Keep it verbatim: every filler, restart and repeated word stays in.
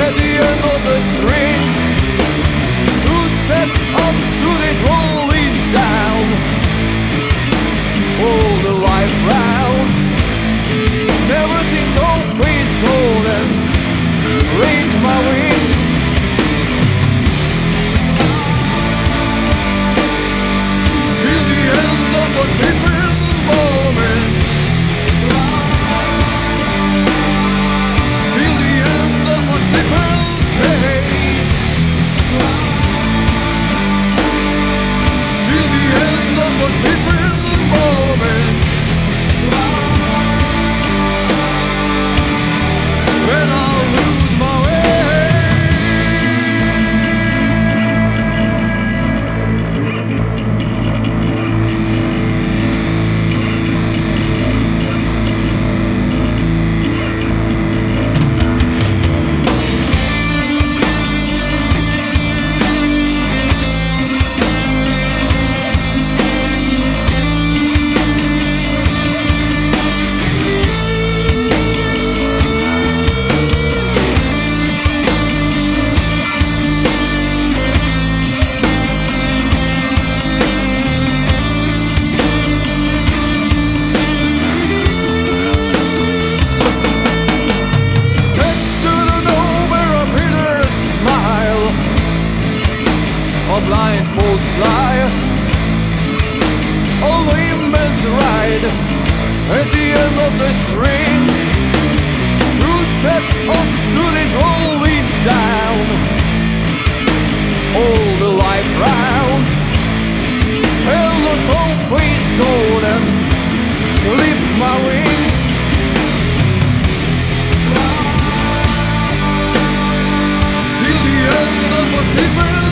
at the end of the strings. Two steps up to this rolling down, all the life round. Never think stone face golden, break my wings. Till the end of a different moment. Till the end of a different days. Till the end of a different moment. When I lose my way. A blindfold fly, a layman's ride at the end of the strings. Two steps up to this rolling down, all the life round. Hell the stone face golden, lift my wings. Till the end of a different